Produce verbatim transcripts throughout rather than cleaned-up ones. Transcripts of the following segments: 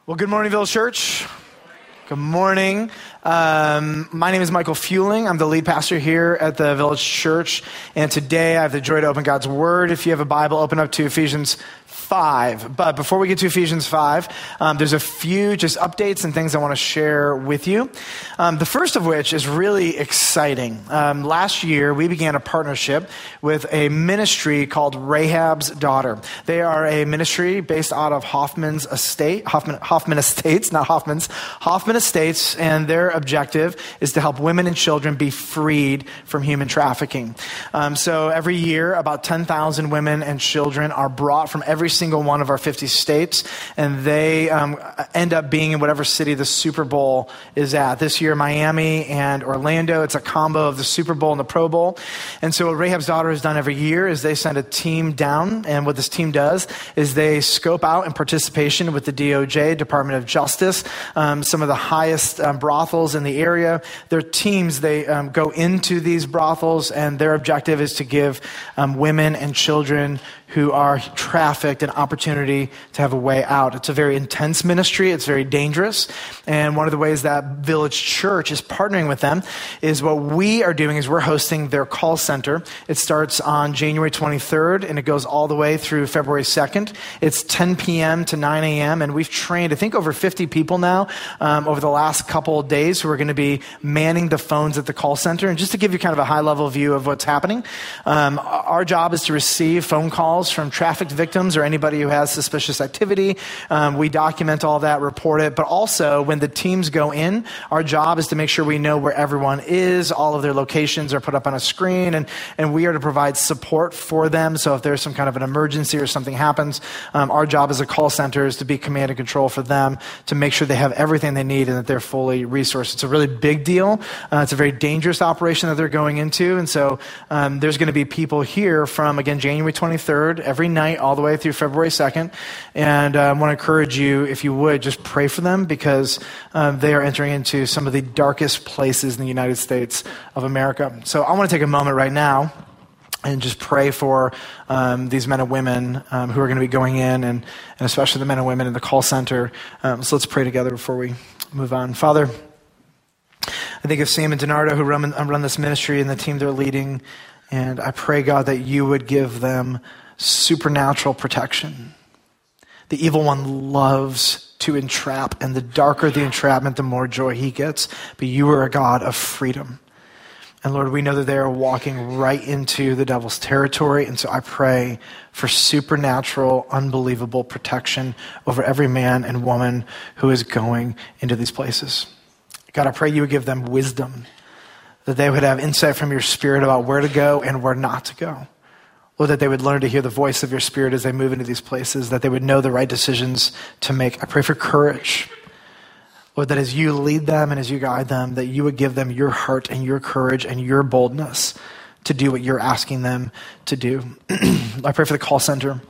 Well, good morning, Village Church. Good morning. Um, my name is Michael Fueling. I'm the lead pastor here at the Village Church. And today I have the joy to open God's Word. If you have a Bible, open up to Ephesians five. But before we get to Ephesians five, um, there's a few just updates and things I want to share with you. Um, the first of which is really exciting. Um, last year, we began a partnership with a ministry called Rahab's Daughter. They are a ministry based out of Hoffman's Estate, Hoffman, Hoffman Estates, not Hoffman's, Hoffman Estates, and their objective is to help women and children be freed from human trafficking. Um, so every year, about ten thousand women and children are brought from every single one of our fifty states, and they um, end up being in whatever city the Super Bowl is at. This year, Miami and Orlando. It's a combo of the Super Bowl and the Pro Bowl. And so what Rahab's Daughter has done every year is they send a team down, and what this team does is they scope out in participation with the D O J, Department of Justice, um, some of the highest um, brothels in the area. Their teams, they um, go into these brothels, and their objective is to give um, women and children who are trafficked an opportunity to have a way out. It's a very intense ministry. It's very dangerous. And one of the ways that Village Church is partnering with them is what we are doing is we're hosting their call center. It starts on January twenty-third, and it goes all the way through February second. It's ten p.m. to nine a.m., and we've trained, I think, over fifty people now um, over the last couple of days who are going to be manning the phones at the call center. And just to give you kind of a high-level view of what's happening, um, our job is to receive phone calls from trafficked victims or anybody who has suspicious activity. Um, we document all that, report it, but also when the teams go in, our job is to make sure we know where everyone is. All of their locations are put up on a screen, and, and we are to provide support for them. So if there's some kind of an emergency or something happens, um, our job as a call center is to be command and control for them to make sure they have everything they need and that they're fully resourced. It's a really big deal. Uh, it's a very dangerous operation that they're going into. And so um, there's going to be people here from, again, January twenty-third, every night all the way through February second. And uh, I want to encourage you, if you would, just pray for them because um, they are entering into some of the darkest places in the United States of America. So I want to take a moment right now and just pray for um, these men and women um, who are going to be going in, and, and especially the men and women in the call center. Um, so let's pray together before we move on. Father, I think of Sam and Donardo who run, run this ministry and the team they're leading, and I pray, God, that you would give them supernatural protection. The evil one loves to entrap, and the darker the entrapment, the more joy he gets. But you are a God of freedom. And Lord, we know that they are walking right into the devil's territory. And so I pray for supernatural, unbelievable protection over every man and woman who is going into these places. God, I pray you would give them wisdom, that they would have insight from your Spirit about where to go and where not to go. Lord, that they would learn to hear the voice of your Spirit as they move into these places, that they would know the right decisions to make. I pray for courage. Lord, that as you lead them and as you guide them, that you would give them your heart and your courage and your boldness to do what you're asking them to do. I pray for the call center.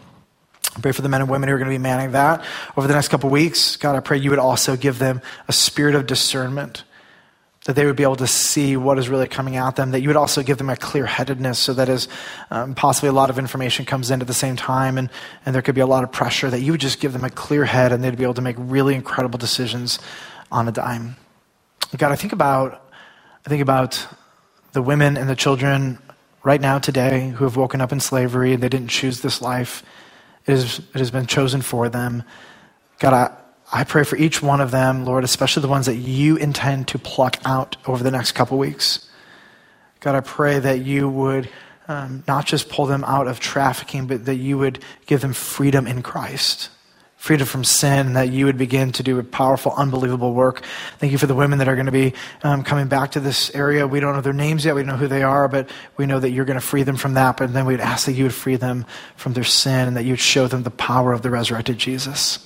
I pray for the men and women who are going to be manning that over the next couple of weeks. God, I pray you would also give them a spirit of discernment, that they would be able to see what is really coming at them, that you would also give them a clear-headedness so that as um, possibly a lot of information comes in at the same time and, and there could be a lot of pressure, that you would just give them a clear head and they'd be able to make really incredible decisions on a dime. God, I think about, I think about the women and the children right now today who have woken up in slavery. They didn't choose this life. It, is, it has been chosen for them. God, I I pray for each one of them, Lord, especially the ones that you intend to pluck out over the next couple weeks. God, I pray that you would um, not just pull them out of trafficking, but that you would give them freedom in Christ, freedom from sin, and that you would begin to do a powerful, unbelievable work. Thank you for the women that are going to be um, coming back to this area. We don't know their names yet. We don't know who they are, but we know that you're going to free them from that. But then we would ask that you would free them from their sin and that you would show them the power of the resurrected Jesus.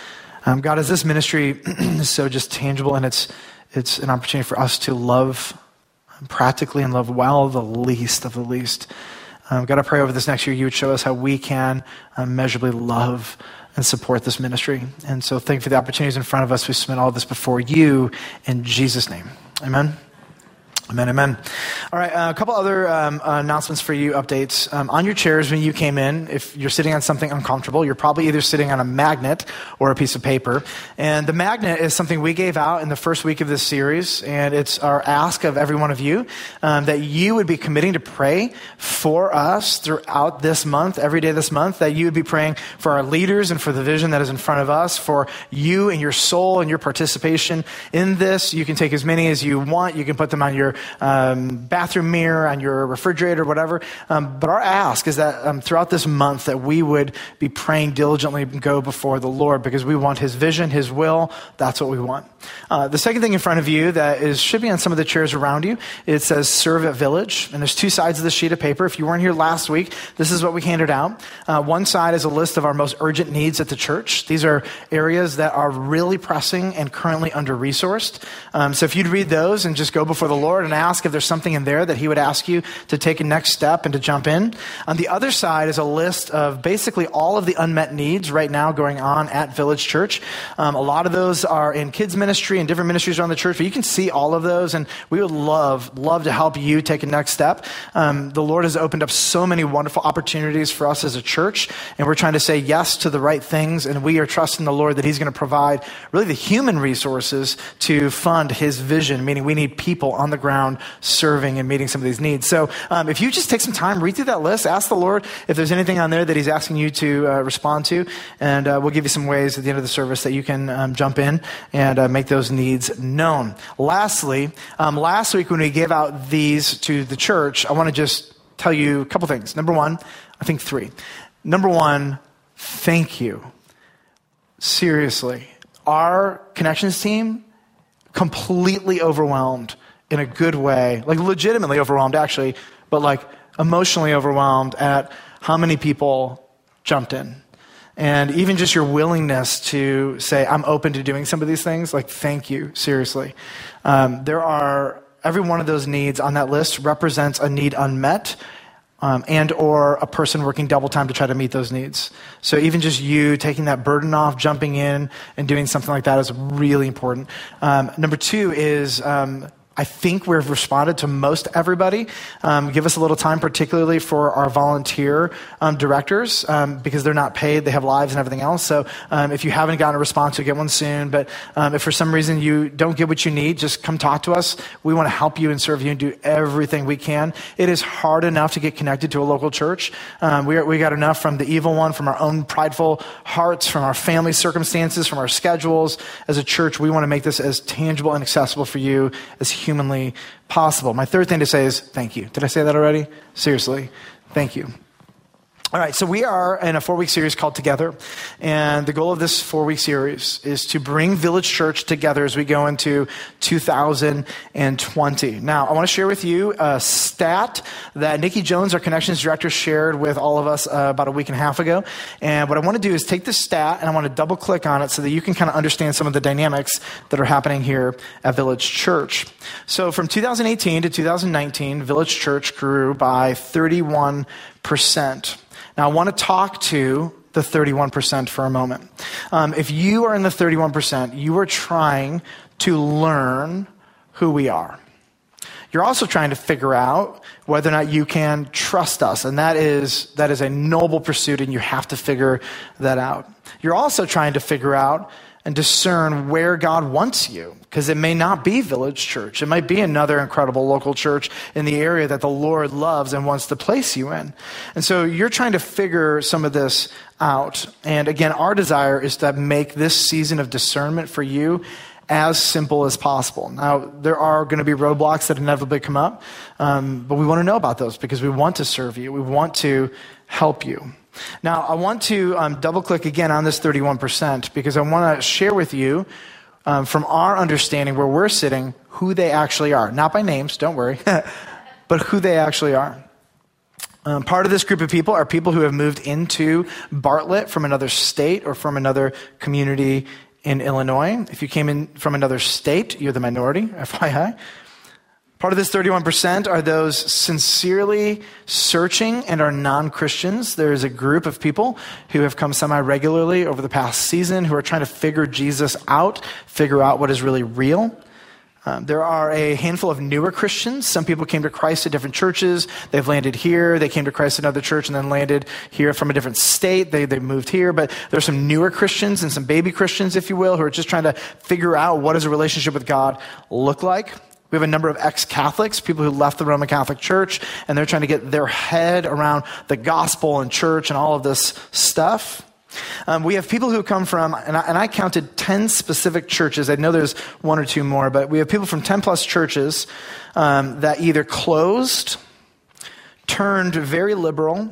Um, God, as this ministry is so just tangible, and it's it's an opportunity for us to love practically and love well the least of the least. Um, God, I pray over this next year you would show us how we can um, measurably love and support this ministry. And so thank you for the opportunities in front of us. We submit all this before you in Jesus' name. Amen. Amen, amen. All right, uh, a couple other um, uh, announcements for you, updates. Um, on your chairs when you came in, if you're sitting on something uncomfortable, you're probably either sitting on a magnet or a piece of paper. And the magnet is something we gave out in the first week of this series, and it's our ask of every one of you um, that you would be committing to pray for us throughout this month, every day this month, that you would be praying for our leaders and for the vision that is in front of us, for you and your soul and your participation in this. You can take as many as you want. You can put them on your Um, bathroom mirror, on your refrigerator, whatever. Um, but our ask is that um, throughout this month that we would be praying diligently and go before the Lord because we want his vision, his will. That's what we want. Uh, the second thing in front of you that is should be on some of the chairs around you, it says Serve at Village. And there's two sides of the sheet of paper. If you weren't here last week, this is what we handed out. Uh, one side is a list of our most urgent needs at the church. These are areas that are really pressing and currently under-resourced. Um, so if you'd read those and just go before the Lord and ask if there's something in there that he would ask you to take a next step and to jump in. On the other side is a list of basically all of the unmet needs right now going on at Village Church. Um, a lot of those are in kids ministry and different ministries around the church, but you can see all of those, and we would love, love to help you take a next step. Um, the Lord has opened up so many wonderful opportunities for us as a church, and we're trying to say yes to the right things, and we are trusting the Lord that he's going to provide really the human resources to fund his vision, meaning we need people on the ground serving and meeting some of these needs. So um, if you just take some time, read through that list, ask the Lord if there's anything on there that he's asking you to uh, respond to, and uh, we'll give you some ways at the end of the service that you can um, jump in and uh, make those needs known. Lastly, um, last week when we gave out these to the church, I want to just tell you a couple things. Number one, I think three. Number one, thank you. Seriously, our connections team completely overwhelmed in a good way, like legitimately overwhelmed actually, but like emotionally overwhelmed at how many people jumped in. And even just your willingness to say, I'm open to doing some of these things, like thank you, seriously. Um, there are, every one of those needs on that list represents a need unmet um, and or a person working double time to try to meet those needs. So even just you taking that burden off, jumping in and doing something like that is really important. Um, number two is, um, I think we've responded to most everybody. Um, give us a little time, particularly for our volunteer um, directors, um, because they're not paid. They have lives and everything else. So um, if you haven't gotten a response, you'll get one soon. But um, if for some reason you don't get what you need, just come talk to us. We want to help you and serve you and do everything we can. It is hard enough to get connected to a local church. Um, we, are, we got enough from the evil one, from our own prideful hearts, from our family circumstances, from our schedules. As a church, we want to make this as tangible and accessible for you as humanly possible. My third thing to say is thank you. Did I say that already? Seriously, thank you. All right, so we are in a four-week series called Together, and the goal of this four-week series is to bring Village Church together as we go into two thousand twenty. Now, I want to share with you a stat that Nikki Jones, our Connections Director, shared with all of us uh, about a week and a half ago, and what I want to do is take this stat and I want to double-click on it so that you can kind of understand some of the dynamics that are happening here at Village Church. So from two thousand eighteen to two thousand nineteen, Village Church grew by thirty-one percent. Now, I want to talk to the thirty-one percent for a moment. Um, if you are in the thirty-one percent, you are trying to learn who we are. You're also trying to figure out whether or not you can trust us, and that is that is a noble pursuit, and you have to figure that out. You're also trying to figure out and discern where God wants you, because it may not be Village Church. It might be another incredible local church in the area that the Lord loves and wants to place you in. And so you're trying to figure some of this out. And again, our desire is to make this season of discernment for you as simple as possible. Now, there are going to be roadblocks that inevitably come up, um, but we want to know about those because we want to serve you. We want to help you. Now, I want to um, double-click again on this thirty-one percent because I want to share with you um, from our understanding where we're sitting who they actually are. Not by names, don't worry, but who they actually are. Um, part of this group of people are people who have moved into Bartlett from another state or from another community in Illinois. If you came in from another state, you're the minority, F Y I. Part of this thirty-one percent are those sincerely searching and are non-Christians. There is a group of people who have come semi-regularly over the past season who are trying to figure Jesus out, figure out what is really real. Um, there are a handful of newer Christians. Some people came to Christ at different churches. They've landed here. They came to Christ at another church and then landed here from a different state. They, they moved here. But there's some newer Christians and some baby Christians, if you will, who are just trying to figure out what does a relationship with God look like. We have a number of ex-Catholics, people who left the Roman Catholic Church, and they're trying to get their head around the gospel and church and all of this stuff. Um, we have people who come from, and I, and I counted ten specific churches. I know there's one or two more, but we have people from ten plus churches um, that either closed, turned very liberal,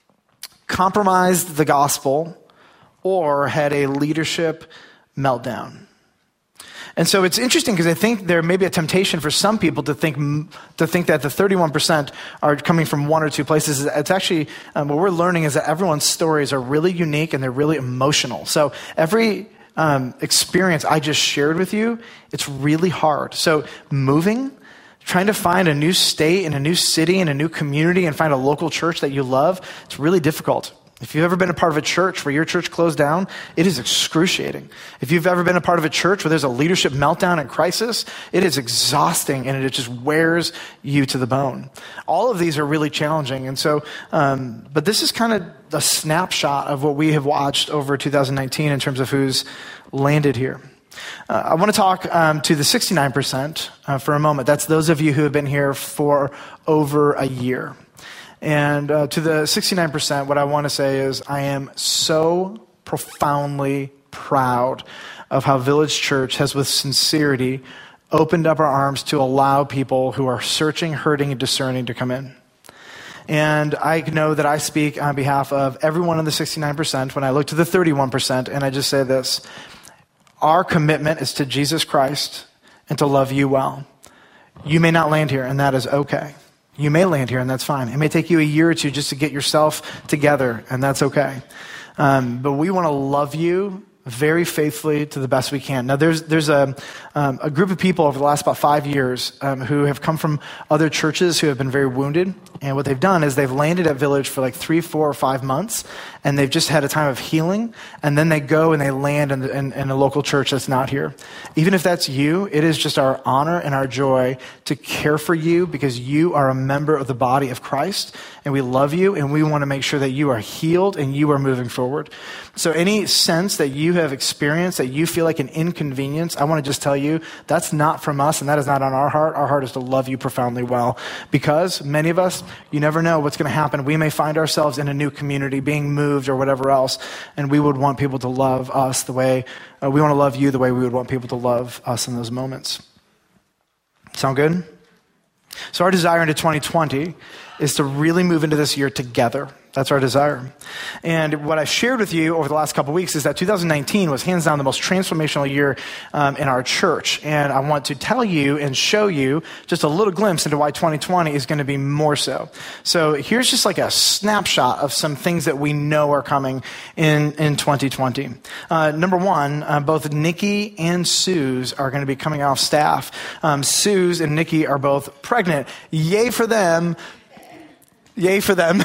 compromised the gospel, or had a leadership meltdown. And so it's interesting because I think there may be a temptation for some people to think to think that the thirty-one percent are coming from one or two places. It's actually, um, what we're learning is that everyone's stories are really unique and they're really emotional. So every um, experience I just shared with you, it's really hard. So moving, trying to find a new state and a new city and a new community and find a local church that you love, it's really difficult. If you've ever been a part of a church where your church closed down, it is excruciating. If you've ever been a part of a church where there's a leadership meltdown and crisis, it is exhausting and it just wears you to the bone. All of these are really challenging. And so, um, but this is kind of a snapshot of what we have watched over two thousand nineteen in terms of who's landed here. Uh, I want to talk um, to the sixty-nine percent uh, for a moment. That's those of you who have been here for over a year. And uh, to the sixty-nine percent, what I want to say is I am so profoundly proud of how Village Church has, with sincerity, opened up our arms to allow people who are searching, hurting, and discerning to come in. And I know that I speak on behalf of everyone in the sixty-nine percent when I look to the thirty-one percent, and I just say this. Our commitment is to Jesus Christ and to love you well. You may not land here, and that is okay. You may land here, and that's fine. It may take you a year or two just to get yourself together, and that's okay. Um, but we want to love you very faithfully to the best we can. Now, there's there's a um, a group of people over the last about five years um, who have come from other churches who have been very wounded. And what they've done is they've landed at Village for like three, four, or five months, and they've just had a time of healing. And then they go and they land in, the, in, in a local church that's not here. Even if that's you, it is just our honor and our joy to care for you because you are a member of the body of Christ, and we love you, and we want to make sure that you are healed and you are moving forward. So any sense that you have experienced that you feel like an inconvenience, I want to just tell you that's not from us, and that is not on our heart. Our heart is to love you profoundly well, because many of us, you never know what's going to happen. We may find ourselves in a new community, being moved or whatever else, and we would want people to love us the way uh, we want to love you, the way we would want people to love us in those moments. Sound good? So our desire into twenty twenty is to really move into this year together. That's our desire. And what I shared with you over the last couple of weeks is that two thousand nineteen was hands down the most transformational year um, in our church. And I want to tell you and show you just a little glimpse into why twenty twenty is going to be more so. So here's just like a snapshot of some things that we know are coming in, in twenty twenty. Uh, number one, uh, both Nikki and Suze are going to be coming off staff. Um, Suze and Nikki are both pregnant. Yay for them. Yay for them.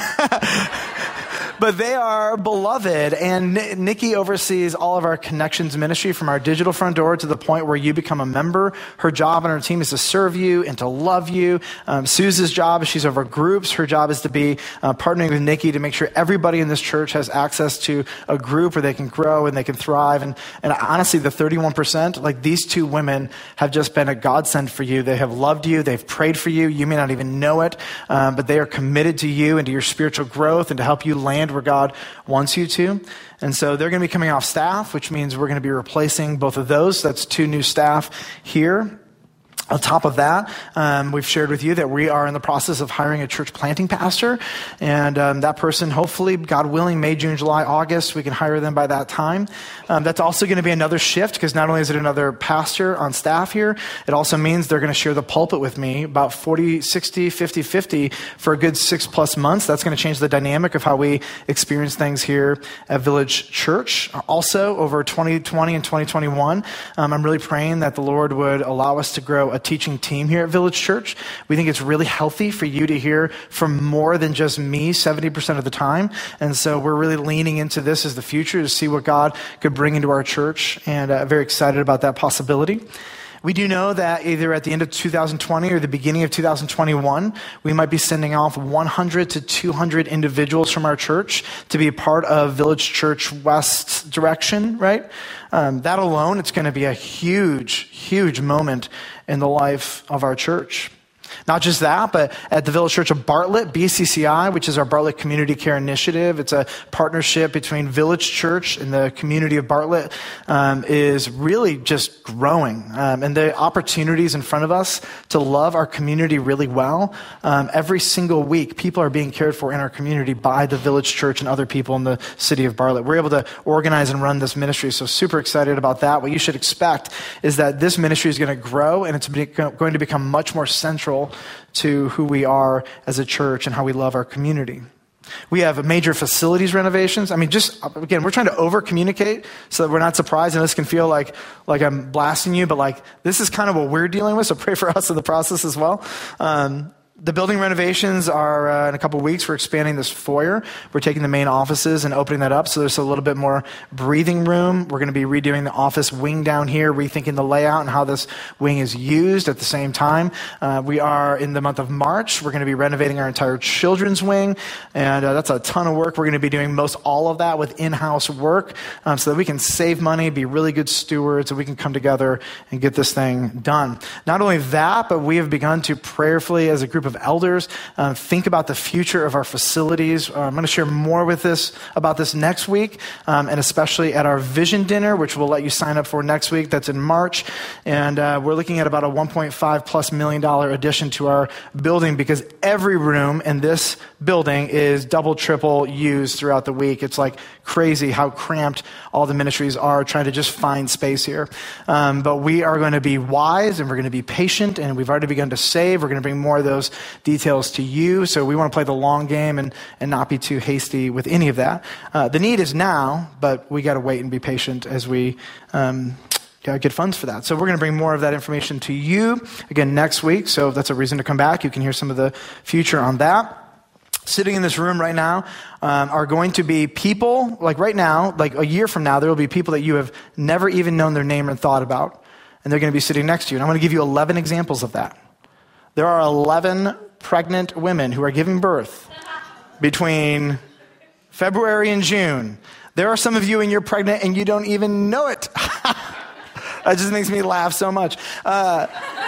But they are beloved, and Nikki oversees all of our connections ministry from our digital front door to the point where you become a member. Her job on our team is to serve you and to love you. Um, Suze's job is she's over groups. Her job is to be uh, partnering with Nikki to make sure everybody in this church has access to a group where they can grow and they can thrive. And, and honestly, the thirty-one percent, like these two women have just been a godsend for you. They have loved you. They've prayed for you. You may not even know it, um, but they are committed to you and to your spiritual growth and to help you land where God wants you to. And so they're going to be coming off staff, which means we're going to be replacing both of those. That's two new staff here. On top of that, um, we've shared with you that we are in the process of hiring a church planting pastor. And um, that person, hopefully, God willing, May, June, July, August, we can hire them by that time. Um, that's also going to be another shift, because not only is it another pastor on staff here, it also means they're going to share the pulpit with me about forty, sixty, fifty, fifty for a good six plus months. That's going to change the dynamic of how we experience things here at Village Church. Also, over twenty twenty and twenty twenty-one, um, I'm really praying that the Lord would allow us to grow a teaching team here at Village Church. We think it's really healthy for you to hear from more than just me seventy percent of the time. And so we're really leaning into this as the future to see what God could bring into our church, and uh, very excited about that possibility. We do know that either at the end of two thousand twenty or the beginning of two thousand twenty-one, we might be sending off one hundred to two hundred individuals from our church to be a part of Village Church West direction, right? Um, that alone, it's going to be a huge, huge moment in the life of our church. Not just that, but at the Village Church of Bartlett, B C C I, which is our Bartlett Community Care Initiative, it's a partnership between Village Church and the community of Bartlett, um, is really just growing. Um, and the opportunities in front of us to love our community really well, um, every single week, people are being cared for in our community by the Village Church and other people in the city of Bartlett. We're able to organize and run this ministry, so super excited about that. What you should expect is that this ministry is going to grow, and it's going to become much more central to who we are as a church and how we love our community. We have major facilities renovations. I mean, just, again, we're trying to over-communicate so that we're not surprised and this can feel like, like I'm blasting you, but like, this is kind of what we're dealing with, so pray for us in the process as well. Um, The building renovations are uh, in a couple of weeks. We're expanding this foyer. We're taking the main offices and opening that up so there's a little bit more breathing room. We're going to be redoing the office wing down here, rethinking the layout and how this wing is used at the same time. Uh, we are in the month of March. We're going to be renovating our entire children's wing, and uh, that's a ton of work. We're going to be doing most all of that with in-house work um, so that we can save money, be really good stewards, and we can come together and get this thing done. Not only that, but we have begun to prayerfully, as a group of elders, uh, think about the future of our facilities. Uh, I'm going to share more with this about this next week, um, and especially at our vision dinner, which we'll let you sign up for next week. That's in March, and uh, we're looking at about a one point five plus million dollar addition to our building because every room in this building is double, triple used throughout the week. It's like crazy how cramped all the ministries are trying to just find space here. Um, but we are going to be wise and we're going to be patient, and we've already begun to save. We're going to bring more of those details to you. So we want to play the long game and, and not be too hasty with any of that. Uh, the need is now, but we got to wait and be patient as we um, get funds for that. So we're going to bring more of that information to you again next week. So that's a reason to come back. You can hear some of the future on that. Sitting in this room right now um, are going to be people, like right now, like a year from now, there will be people that you have never even known their name or thought about. And they're going to be sitting next to you. And I'm going to give you eleven examples of that. There are eleven pregnant women who are giving birth between February and June. There are some of you and you're pregnant and you don't even know it. That just makes me laugh so much. Uh,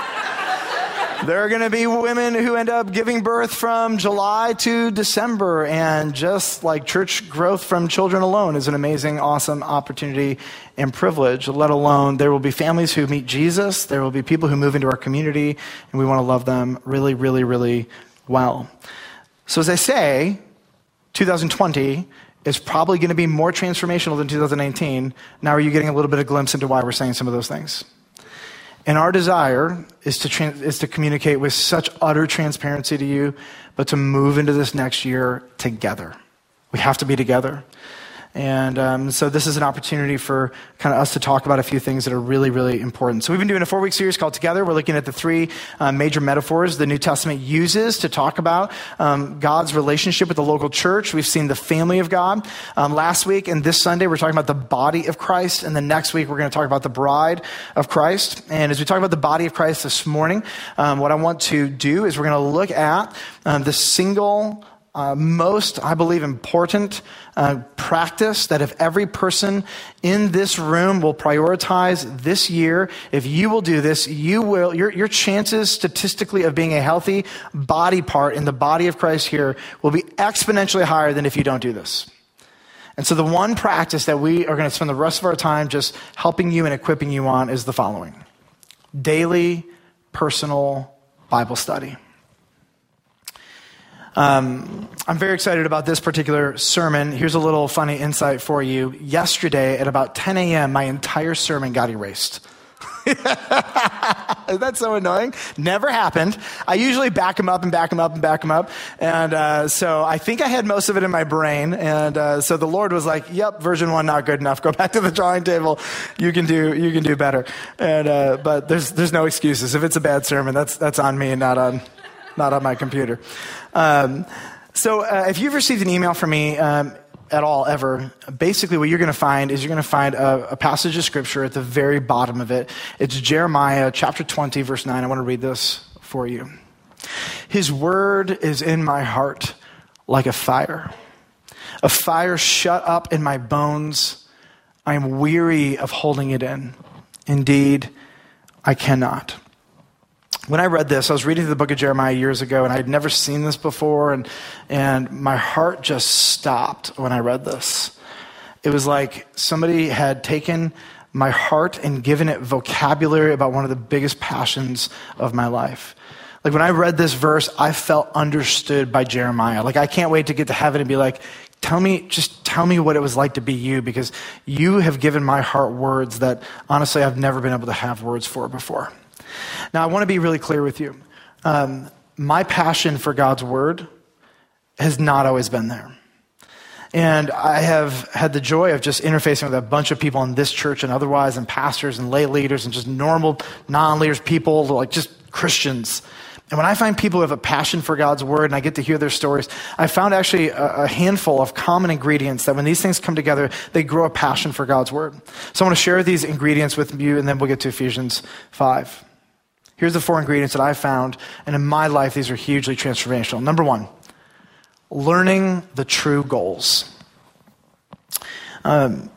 There are going to be women who end up giving birth from July to December, and just like church growth from children alone is an amazing, awesome opportunity and privilege, let alone there will be families who meet Jesus, there will be people who move into our community, and we want to love them really, really, really well. So as I say, two thousand twenty is probably going to be more transformational than two thousand nineteen. Now are you getting a little bit of glimpse into why we're saying some of those things? And our desire is to trans- is to communicate with such utter transparency to you, but to move into this next year together. We have to be together. And um, so this is an opportunity for kind of us to talk about a few things that are really, really important. So we've been doing a four-week series called Together. We're looking at the three uh, major metaphors the New Testament uses to talk about um, God's relationship with the local church. We've seen the family of God. Um, last week and this Sunday, we're talking about the body of Christ. And then next week, we're going to talk about the bride of Christ. And as we talk about the body of Christ this morning, um, what I want to do is we're going to look at um, the single Uh, most, I believe, important uh, practice that if every person in this room will prioritize this year, if you will do this, you will, your, your chances statistically of being a healthy body part in the body of Christ here will be exponentially higher than if you don't do this. And so the one practice that we are going to spend the rest of our time just helping you and equipping you on is the following: daily personal Bible study. Um, I'm very excited about this particular sermon. Here's a little funny insight for you. Yesterday at about ten a.m., my entire sermon got erased. Is that so annoying? Never happened. I usually back them up and back them up and back them up. And uh, so I think I had most of it in my brain. And uh, so the Lord was like, yep, version one, not good enough. Go back to the drawing table. You can do you can do better. And uh, But there's there's no excuses. If it's a bad sermon, that's that's on me and not on not on my computer. Um, so uh, if you've received an email from me, um, at all ever, basically what you're going to find is you're going to find a, a passage of scripture at the very bottom of it. It's Jeremiah chapter twenty, verse nine. I want to read this for you. His word is in my heart like a fire, a fire shut up in my bones. I am weary of holding it in. Indeed, I cannot. When I read this, I was reading the book of Jeremiah years ago, and I had never seen this before, and, and my heart just stopped when I read this. It was like somebody had taken my heart and given it vocabulary about one of the biggest passions of my life. Like when I read this verse, I felt understood by Jeremiah. Like I can't wait to get to heaven and be like, tell me, just tell me what it was like to be you, because you have given my heart words that honestly I've never been able to have words for before. Now, I want to be really clear with you. Um, my passion for God's word has not always been there. And I have had the joy of just interfacing with a bunch of people in this church and otherwise, and pastors and lay leaders and just normal non-leaders people, like just Christians. And when I find people who have a passion for God's word and I get to hear their stories, I found actually a, a handful of common ingredients that when these things come together, they grow a passion for God's word. So I want to share these ingredients with you, and then we'll get to Ephesians five. Here's the four ingredients that I found, and in my life, these are hugely transformational. Number one, learning the true goals. Um,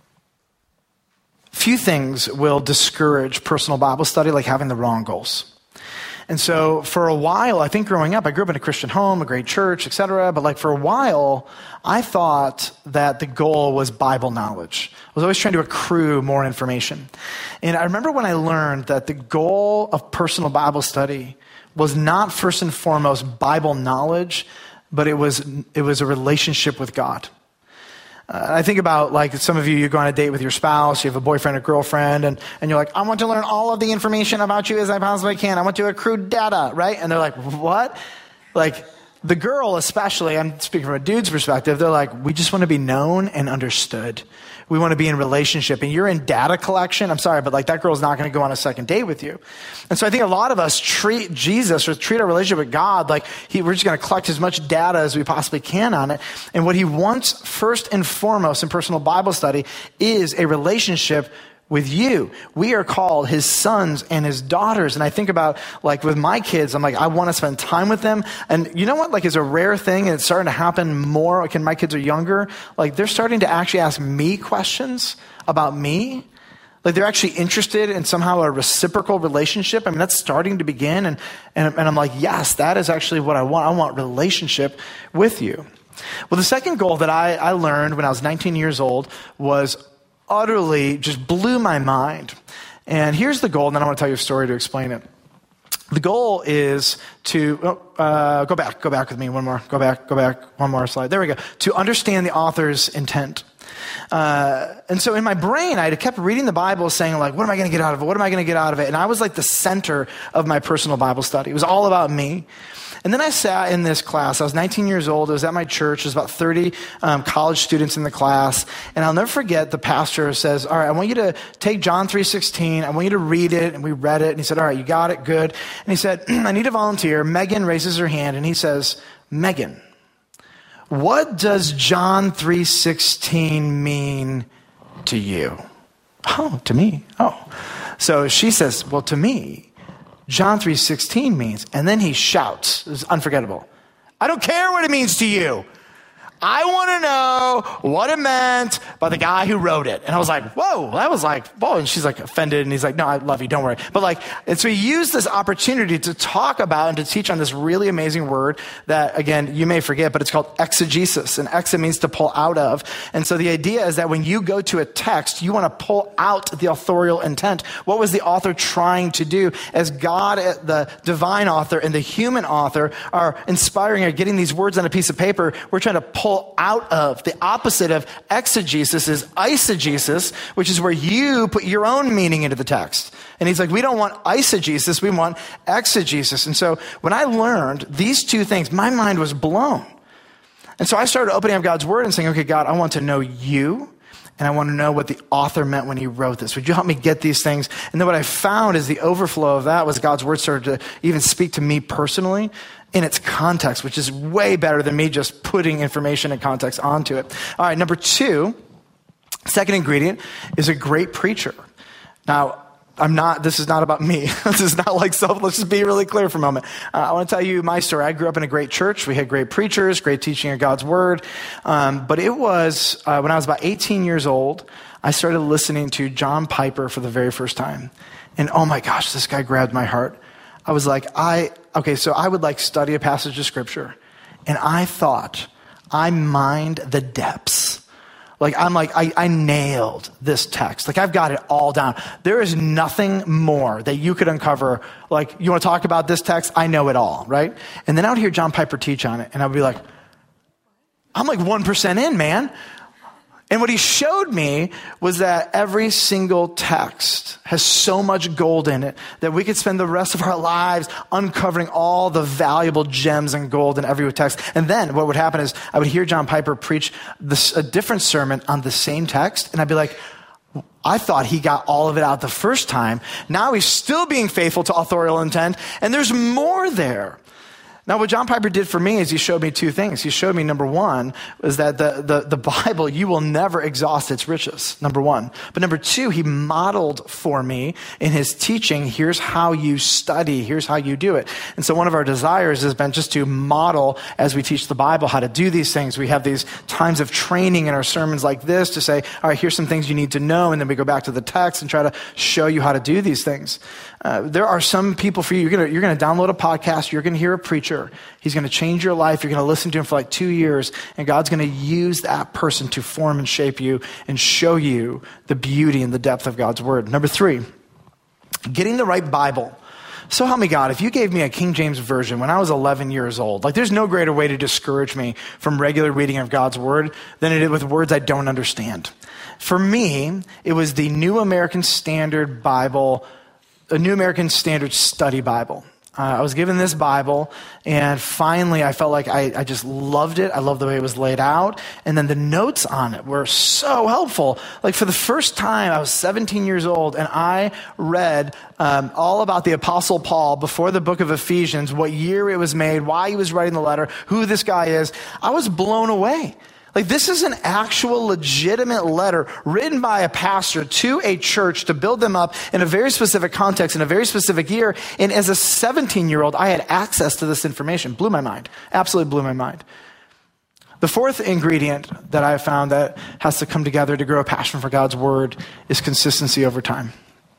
few things will discourage personal Bible study like having the wrong goals. And so for a while, I think growing up, I grew up in a Christian home, a great church, et cetera. But like for a while, I thought that the goal was Bible knowledge. I was always trying to accrue more information. And I remember when I learned that the goal of personal Bible study was not first and foremost Bible knowledge, but it was it was a relationship with God. Uh, I think about, like, some of you, you go on a date with your spouse, you have a boyfriend or girlfriend, and, and you're like, I want to learn all of the information about you as I possibly can. I want to accrue data, right? And they're like, what? Like, the girl especially, I'm speaking from a dude's perspective, they're like, we just want to be known and understood. We want to be in relationship. And you're in data collection. I'm sorry, but like that girl's not going to go on a second date with you. And so I think a lot of us treat Jesus or treat our relationship with God like he, we're just going to collect as much data as we possibly can on it. And what he wants first and foremost in personal Bible study is a relationship with you. We are called his sons and his daughters. And I think about, like, with my kids, I'm like, I want to spend time with them. And you know what, like, is a rare thing, and it's starting to happen more, like, when my kids are younger, like, they're starting to actually ask me questions about me. Like, they're actually interested in somehow a reciprocal relationship. I mean, that's starting to begin. And, and, and I'm like, yes, that is actually what I want. I want relationship with you. Well, the second goal that I, I learned when I was nineteen years old was utterly just blew my mind. And here's the goal, and then I want to tell you a story to explain it. The goal is to, oh, uh, go back, go back with me one more, go back, go back, one more slide. There we go. To understand the author's intent. Uh, and so in my brain, I kept reading the Bible saying, like, what am I going to get out of it? What am I going to get out of it? And I was like the center of my personal Bible study. It was all about me. And then I sat in this class. I was nineteen years old. It was at my church. There was about thirty um, college students in the class. And I'll never forget, the pastor says, all right, I want you to take John three sixteen. I want you to read it. And we read it. And he said, all right, you got it. Good. And he said, I need a volunteer. Megan raises her hand. And he says, Megan, what does John three sixteen mean to you? Oh, to me. Oh. So she says, well, to me, John three sixteen means, and then he shouts, it's unforgettable, I don't care what it means to you. I want to know what it meant by the guy who wrote it. And I was like, whoa, that was like, whoa. And she's like offended. And he's like, no, I love you. Don't worry. But like, and so he used this opportunity to talk about and to teach on this really amazing word that, again, you may forget, but it's called exegesis. And exe means to pull out of. And so the idea is that when you go to a text, you want to pull out the authorial intent. What was the author trying to do? As God, the divine author, and the human author are inspiring or getting these words on a piece of paper, we're trying to pull out of. The opposite of exegesis is eisegesis, which is where you put your own meaning into the text. And he's like, we don't want eisegesis, we want exegesis. And so when I learned these two things, my mind was blown. And so I started opening up God's word and saying, okay, God, I want to know you. And I want to know what the author meant when he wrote this. Would you help me get these things? And then what I found is the overflow of that was God's word started to even speak to me personally in its context, which is way better than me just putting information and context onto it. All right, number two, second ingredient is a great preacher. Now, I'm not, this is not about me. This is not like self, let's just be really clear for a moment. Uh, I want to tell you my story. I grew up in a great church. We had great preachers, great teaching of God's word. Um, but it was, uh, when I was about eighteen years old, I started listening to John Piper for the very first time. And oh my gosh, this guy grabbed my heart. I was like, I, okay, so I would like study a passage of scripture. And I thought, I mined the depths. Like, I'm like, I, I nailed this text. Like, I've got it all down. There is nothing more that you could uncover. Like, you want to talk about this text? I know it all, right? And then I would hear John Piper teach on it, and I would be like, I'm like one percent in, man. And what he showed me was that every single text has so much gold in it that we could spend the rest of our lives uncovering all the valuable gems and gold in every text. And then what would happen is I would hear John Piper preach this, a different sermon on the same text, and I'd be like, I thought he got all of it out the first time. Now he's still being faithful to authorial intent, and there's more there. Now, what John Piper did for me is he showed me two things. He showed me, number one, was that the, the, the Bible, you will never exhaust its riches, number one. But number two, he modeled for me in his teaching, here's how you study, here's how you do it. And so one of our desires has been just to model, as we teach the Bible, how to do these things. We have these times of training in our sermons like this to say, all right, here's some things you need to know, and then we go back to the text and try to show you how to do these things. Uh, there are some people for you, you're going you're going to download a podcast, you're going to hear a preacher. He's going to change your life. You're going to listen to him for like two years, and God's going to use that person to form and shape you and show you the beauty and the depth of God's word. Number three, getting the right Bible. So help me God, if you gave me a King James version when I was eleven years old, like there's no greater way to discourage me from regular reading of God's word than it is with words I don't understand. For me, it was the New American Standard Bible, a New American Standard Study Bible. Uh, I was given this Bible, and finally I felt like I, I just loved it. I loved the way it was laid out. And then the notes on it were so helpful. Like for the first time, I was seventeen years old, and I read um, all about the Apostle Paul before the book of Ephesians, what year it was made, why he was writing the letter, who this guy is. I was blown away. Like this is an actual legitimate letter written by a pastor to a church to build them up in a very specific context in a very specific year. And as a seventeen-year-old, I had access to this information. Blew my mind. Absolutely blew my mind. The fourth ingredient that I have found that has to come together to grow a passion for God's word is consistency over time.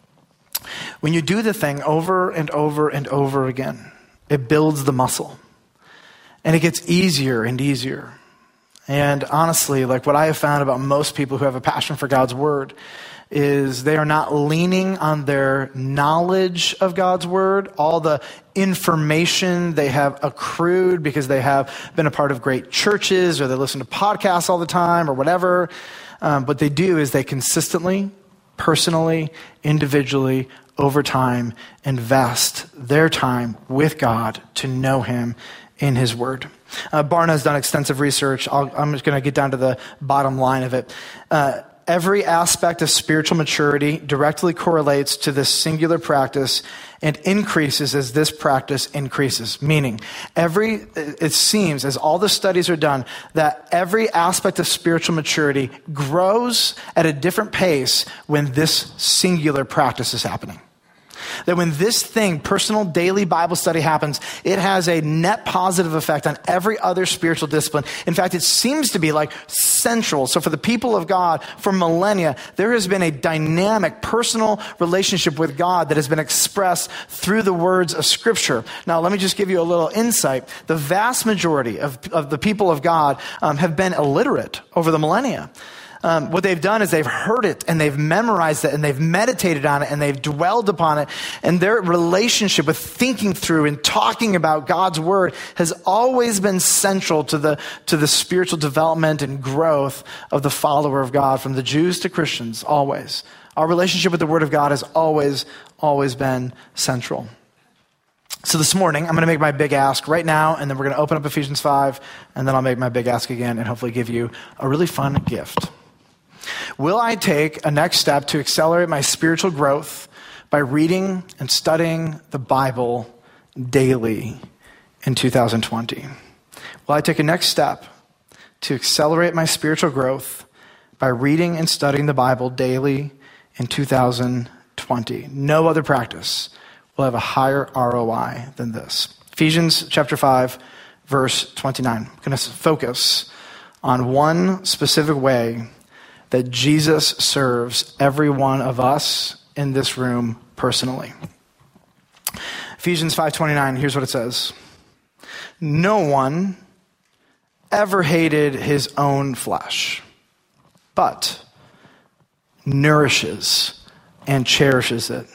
When you do the thing over and over and over again, it builds the muscle. And it gets easier and easier. And honestly, like what I have found about most people who have a passion for God's word is they are not leaning on their knowledge of God's word, all the information they have accrued because they have been a part of great churches or they listen to podcasts all the time or whatever. Um, what they do is they consistently, personally, individually, over time, invest their time with God to know him in his word. Uh, Barna has done extensive research. I'll, I'm just going to get down to the bottom line of it. Uh, every aspect of spiritual maturity directly correlates to this singular practice and increases as this practice increases. Meaning, every it seems, as all the studies are done, that every aspect of spiritual maturity grows at a different pace when this singular practice is happening. That when this thing, personal daily Bible study happens, it has a net positive effect on every other spiritual discipline. In fact, it seems to be like central. So for the people of God, for millennia, there has been a dynamic personal relationship with God that has been expressed through the words of Scripture. Now, let me just give you a little insight. The vast majority of, of the people of God um, have been illiterate over the millennia. Um, what they've done is they've heard it and they've memorized it and they've meditated on it and they've dwelled upon it. And their relationship with thinking through and talking about God's word has always been central to the, to the spiritual development and growth of the follower of God, from the Jews to Christians, always. Our relationship with the word of God has always, always been central. So this morning, I'm going to make my big ask right now, and then we're going to open up Ephesians five, and then I'll make my big ask again and hopefully give you a really fun gift. Will I take a next step to accelerate my spiritual growth by reading and studying the Bible daily in two thousand twenty? Will I take a next step to accelerate my spiritual growth by reading and studying the Bible daily in two thousand twenty? No other practice will have a higher R O I than this. Ephesians chapter five, verse twenty-nine. I'm going to focus on one specific way that Jesus serves every one of us in this room personally. Ephesians five twenty-nine, here's what it says. No one ever hated his own flesh, but nourishes and cherishes it,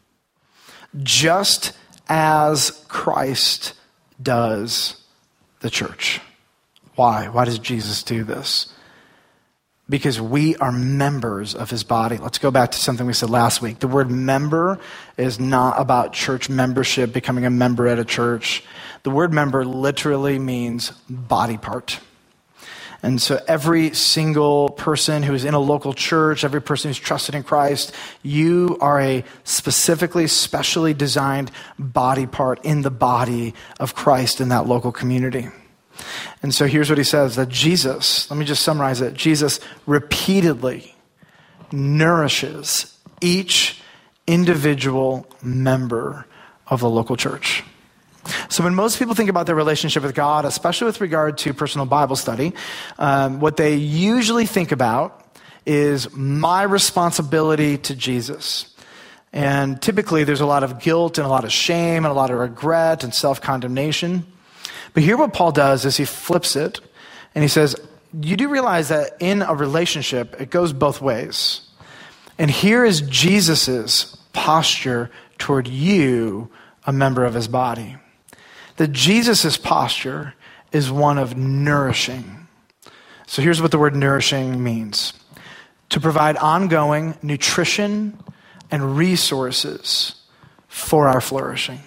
just as Christ does the church. Why? Why does Jesus do this? Because we are members of his body. Let's go back to something we said last week. The word member is not about church membership, becoming a member at a church. The word member literally means body part. And so every single person who is in a local church, every person who's trusted in Christ, you are a specifically, specially designed body part in the body of Christ in that local community. And so here's what he says, that Jesus, let me just summarize it. Jesus repeatedly nourishes each individual member of the local church. So when most people think about their relationship with God, especially with regard to personal Bible study, um, what they usually think about is my responsibility to Jesus. And typically there's a lot of guilt and a lot of shame and a lot of regret and self-condemnation. But here what Paul does is he flips it and he says, you do realize that in a relationship, it goes both ways. And here is Jesus's posture toward you, a member of his body. That Jesus's posture is one of nourishing. So here's what the word nourishing means. To provide ongoing nutrition and resources for our flourishing.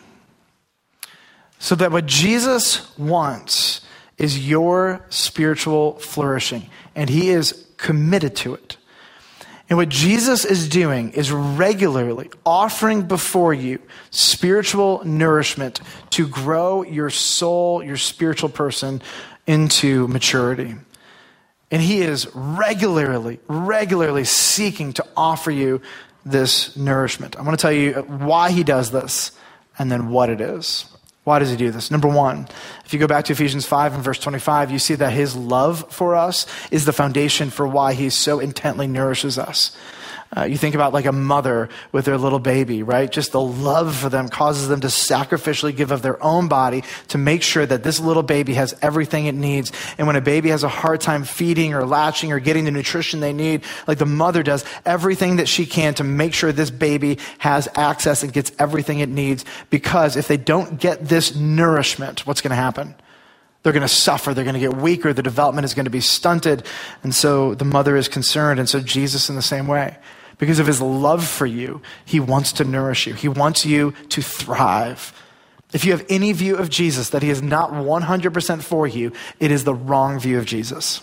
So that what Jesus wants is your spiritual flourishing, and he is committed to it. And what Jesus is doing is regularly offering before you spiritual nourishment to grow your soul, your spiritual person into maturity. And he is regularly, regularly seeking to offer you this nourishment. I want to tell you why he does this and then what it is. Why does he do this? Number one, if you go back to Ephesians five and verse twenty-five, you see that his love for us is the foundation for why he so intently nourishes us. Uh, you think about like a mother with their little baby, right? Just the love for them causes them to sacrificially give of their own body to make sure that this little baby has everything it needs. And when a baby has a hard time feeding or latching or getting the nutrition they need, like the mother does everything that she can to make sure this baby has access and gets everything it needs. Because if they don't get this nourishment, what's going to happen? They're going to suffer. They're going to get weaker. The development is going to be stunted. And so the mother is concerned. And so Jesus in the same way. Because of his love for you, he wants to nourish you. He wants you to thrive. If you have any view of Jesus that he is not one hundred percent for you, it is the wrong view of Jesus.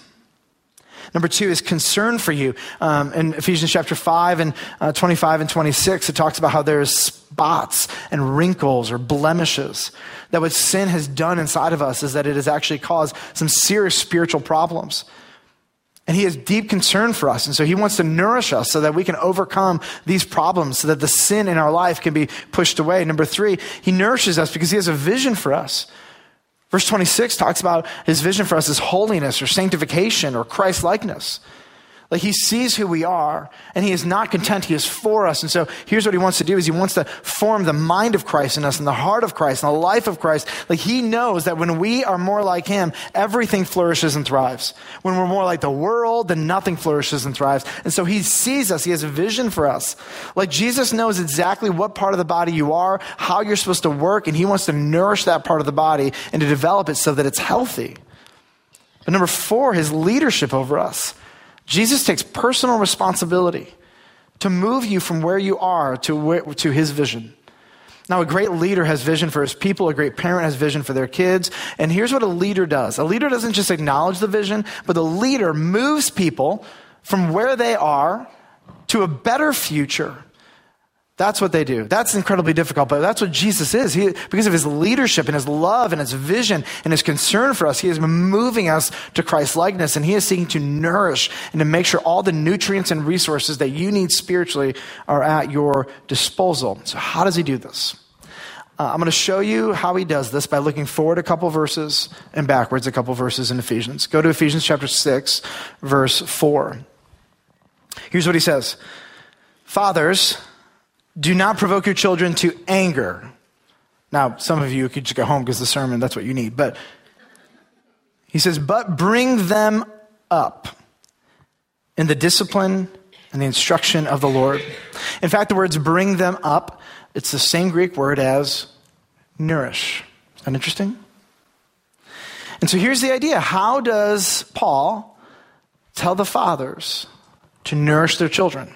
Number two is concern for you. Um, in Ephesians chapter five and uh, twenty-five and twenty-six, it talks about how there's spots and wrinkles or blemishes. That what sin has done inside of us is that it has actually caused some serious spiritual problems. And he has deep concern for us. And so he wants to nourish us so that we can overcome these problems, so that the sin in our life can be pushed away. Number three, he nourishes us because he has a vision for us. Verse twenty-six talks about his vision for us as holiness or sanctification or Christ-likeness. Like he sees who we are and he is not content. He is for us. And so here's what he wants to do is he wants to form the mind of Christ in us and the heart of Christ and the life of Christ. Like he knows that when we are more like him, everything flourishes and thrives. When we're more like the world, then nothing flourishes and thrives. And so he sees us. He has a vision for us. Like Jesus knows exactly what part of the body you are, how you're supposed to work, and he wants to nourish that part of the body and to develop it so that it's healthy. But number four, his leadership over us. Jesus takes personal responsibility to move you from where you are to where, to his vision. Now, a great leader has vision for his people. A great parent has vision for their kids. And here's what a leader does. A leader doesn't just acknowledge the vision, but the leader moves people from where they are to a better future. That's what they do. That's incredibly difficult, but that's what Jesus is. He, because of his leadership and his love and his vision and his concern for us, he is moving us to Christ's likeness, and he is seeking to nourish and to make sure all the nutrients and resources that you need spiritually are at your disposal. So how does he do this? Uh, I'm going to show you how he does this by looking forward a couple verses and backwards a couple verses in Ephesians. Go to Ephesians chapter six, verse four. Here's what he says. Fathers, do not provoke your children to anger. Now, some of you could just go home because the sermon, that's what you need. But he says, but bring them up in the discipline and the instruction of the Lord. In fact, the words bring them up, it's the same Greek word as nourish. Isn't that interesting? And so here's the idea. How does Paul tell the fathers to nourish their children?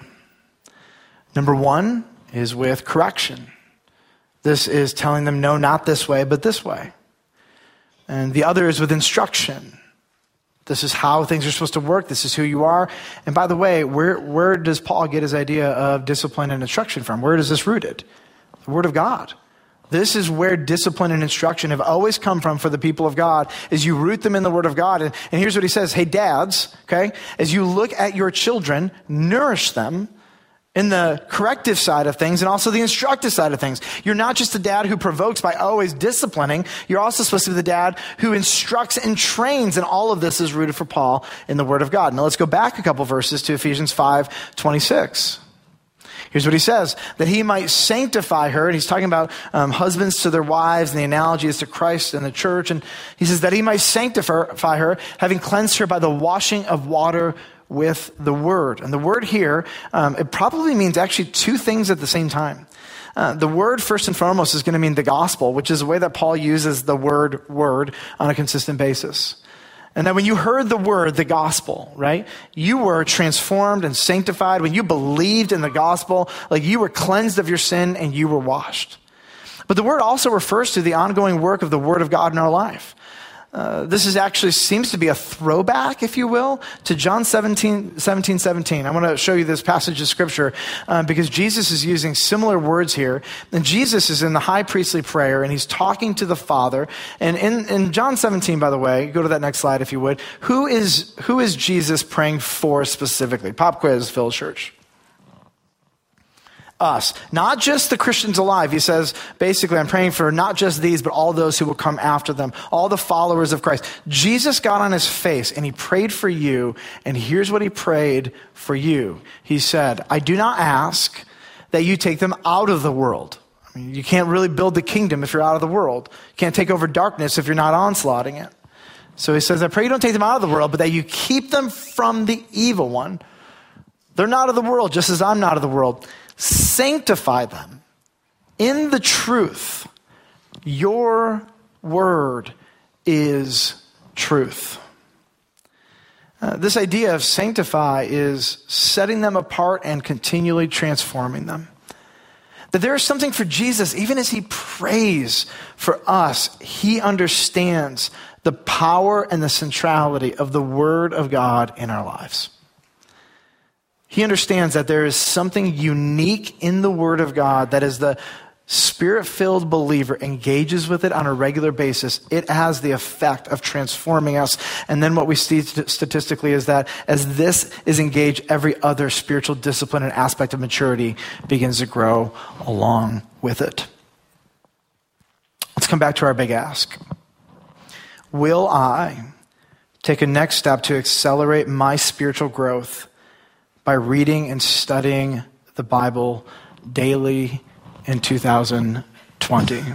Number one is with correction. This is telling them, no, not this way, but this way. And the other is with instruction. This is how things are supposed to work. This is who you are. And by the way, where, where does Paul get his idea of discipline and instruction from? Where is this rooted? The Word of God. This is where discipline and instruction have always come from for the people of God, is you root them in the Word of God. And, and here's what he says. Hey, dads, okay, as you look at your children, nourish them in the corrective side of things and also the instructive side of things. You're not just a dad who provokes by always disciplining. You're also supposed to be the dad who instructs and trains. And all of this is rooted for Paul in the Word of God. Now let's go back a couple verses to Ephesians five twenty-six. Here's what he says, that he might sanctify her. And he's talking about um, husbands to their wives, and the analogy is to Christ and the church. And he says that he might sanctify her, having cleansed her by the washing of water with the word. And the word here, um, it probably means actually two things at the same time. Uh, the word, first and foremost, is going to mean the gospel, which is the way that Paul uses the word word on a consistent basis. And that when you heard the word, the gospel, right, you were transformed and sanctified. When you believed in the gospel, like you were cleansed of your sin and you were washed. But the word also refers to the ongoing work of the Word of God in our life. Uh, this is actually seems to be a throwback, if you will, to John seventeen, seventeen, seventeen. I want to show you this passage of scripture uh, because Jesus is using similar words here. And Jesus is in the high priestly prayer, and he's talking to the Father. And in, in John seventeen, by the way, go to that next slide if you would. Who is, who is Jesus praying for specifically? Pop quiz, Village Church. Us. Not just the Christians alive. He says, basically, I'm praying for not just these, but all those who will come after them, all the followers of Christ. Jesus got on his face and he prayed for you, and here's what he prayed for you. He said, I do not ask that you take them out of the world. I mean, you can't really build the kingdom if you're out of the world. You can't take over darkness if you're not onslaughting it. So he says, I pray you don't take them out of the world, but that you keep them from the evil one. They're not of the world, just as I'm not of the world. Sanctify them in the truth. Your word is truth. Uh, this idea of sanctify is setting them apart and continually transforming them. That there is something for Jesus, even as he prays for us, he understands the power and the centrality of the Word of God in our lives. He understands that there is something unique in the Word of God that as the Spirit-filled believer engages with it on a regular basis, it has the effect of transforming us. And then what we see statistically is that as this is engaged, every other spiritual discipline and aspect of maturity begins to grow along with it. Let's come back to our big ask. Will I take a next step to accelerate my spiritual growth by reading and studying the Bible daily in two thousand twenty?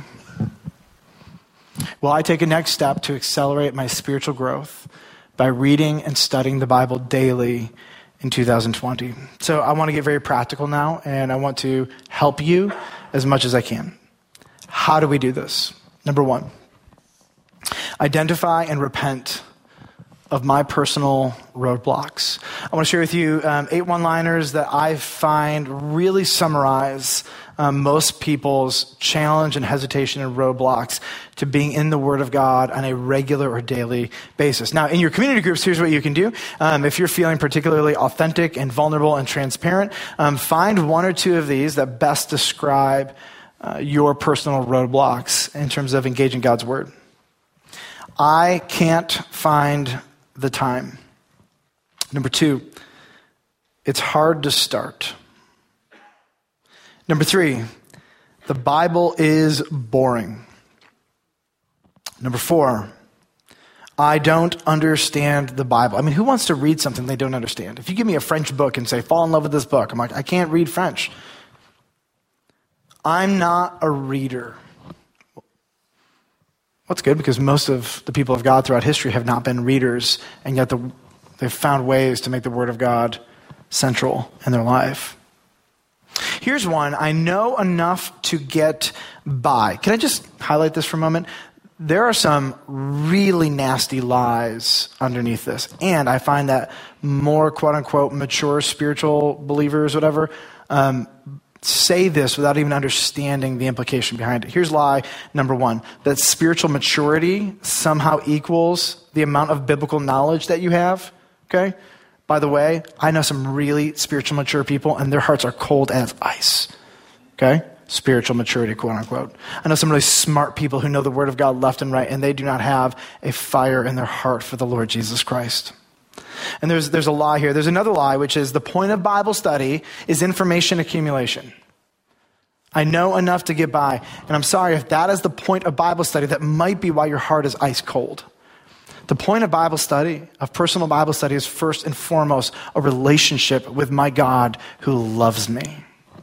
Will I take a next step to accelerate my spiritual growth by reading and studying the Bible daily in two thousand twenty? So I want to get very practical now, and I want to help you as much as I can. How do we do this? Number one, identify and repent of my personal roadblocks. I want to share with you um, eight one-liners that I find really summarize um, most people's challenge and hesitation and roadblocks to being in the Word of God on a regular or daily basis. Now, in your community groups, here's what you can do. Um, if you're feeling particularly authentic and vulnerable and transparent, um, find one or two of these that best describe uh, your personal roadblocks in terms of engaging God's Word. I can't find the time. Number two, it's hard to start. Number three, the Bible is boring. Number four, I don't understand the Bible. I mean, who wants to read something they don't understand? If you give me a French book and say, fall in love with this book, I'm like, I can't read French. I'm not a reader. What's good, because most of the people of God throughout history have not been readers, and yet the, they've found ways to make the Word of God central in their life. Here's one. I know enough to get by. Can I just highlight this for a moment? There are some really nasty lies underneath this, and I find that more quote-unquote mature spiritual believers, whatever, um, say this without even understanding the implication behind it. Here's lie number one, that spiritual maturity somehow equals the amount of biblical knowledge that you have, okay? By the way, I know some really spiritual mature people, and their hearts are cold as ice, okay? Spiritual maturity, quote unquote. I know some really smart people who know the Word of God left and right, and they do not have a fire in their heart for the Lord Jesus Christ. And there's there's a lie here. There's another lie, which is the point of Bible study is information accumulation. I know enough to get by. And I'm sorry, if that is the point of Bible study, that might be why your heart is ice cold. The point of Bible study, of personal Bible study, is first and foremost a relationship with my God who loves me.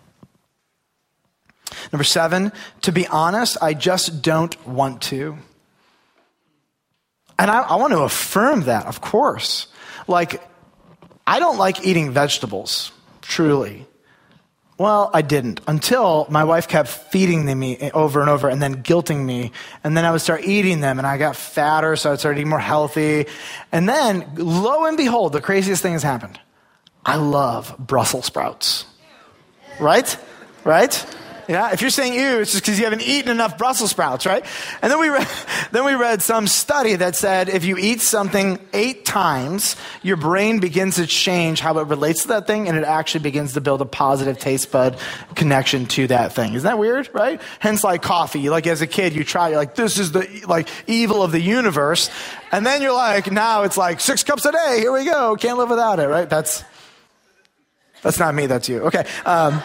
Number seven, to be honest, I just don't want to. And I, I want to affirm that, of course. Like, I don't like eating vegetables, truly. Well, I didn't, until my wife kept feeding them me over and over and then guilting me. And then I would start eating them, and I got fatter, so I started eating more healthy. And then, lo and behold, the craziest thing has happened. I love Brussels sprouts. Right? Right? Yeah, if you're saying ew, it's just because you haven't eaten enough Brussels sprouts, right? And then we read, then we read some study that said if you eat something eight times, your brain begins to change how it relates to that thing, and it actually begins to build a positive taste bud connection to that thing. Isn't that weird, right? Hence, like coffee. Like as a kid, you try, you're like, this is the like evil of the universe, and then you're like, now it's like six cups a day. Here we go. Can't live without it, right? That's that's not me. That's you. Okay. Um,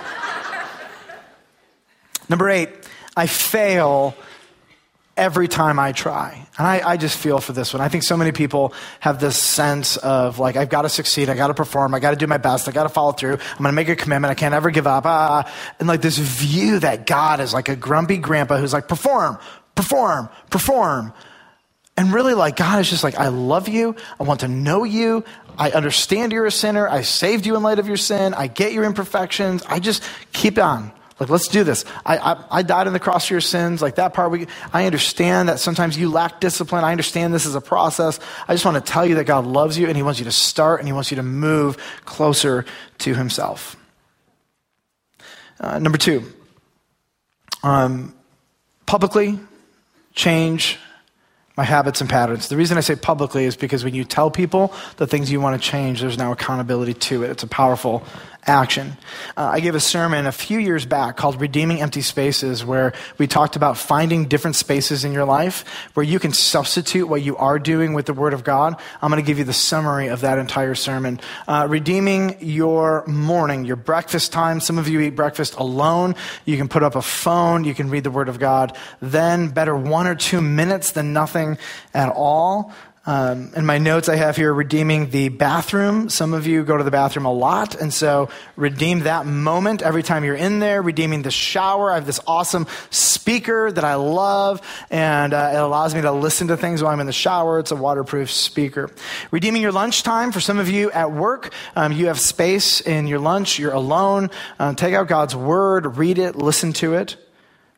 Number eight, I fail every time I try. And I, I just feel for this one. I think so many people have this sense of like, I've got to succeed, I got to perform, I got to do my best, I got to follow through, I'm going to make a commitment, I can't ever give up. Ah. And like this view that God is like a grumpy grandpa who's like, perform, perform, perform. And really like God is just like, I love you, I want to know you, I understand you're a sinner, I saved you in light of your sin, I get your imperfections, I just keep on. Like, let's do this. I, I I died on the cross for your sins. Like that part, we, I understand that sometimes you lack discipline. I understand this is a process. I just want to tell you that God loves you and he wants you to start and he wants you to move closer to himself. Uh, number two, um, publicly change my habits and patterns. The reason I say publicly is because when you tell people the things you want to change, there's now accountability to it. It's a powerful action. Uh, I gave a sermon a few years back called Redeeming Empty Spaces, where we talked about finding different spaces in your life where you can substitute what you are doing with the Word of God. I'm going to give you the summary of that entire sermon. Uh, redeeming your morning, your breakfast time. Some of you eat breakfast alone. You can put up a phone. You can read the Word of God. Then better one or two minutes than nothing at all. Um, in my notes I have here, redeeming the bathroom. Some of you go to the bathroom a lot, and so redeem that moment every time you're in there. Redeeming the shower. I have this awesome speaker that I love, and uh, it allows me to listen to things while I'm in the shower. It's a waterproof speaker. Redeeming your lunchtime. For some of you at work, um, you have space in your lunch. You're alone. Um, take out God's Word, read it, listen to it.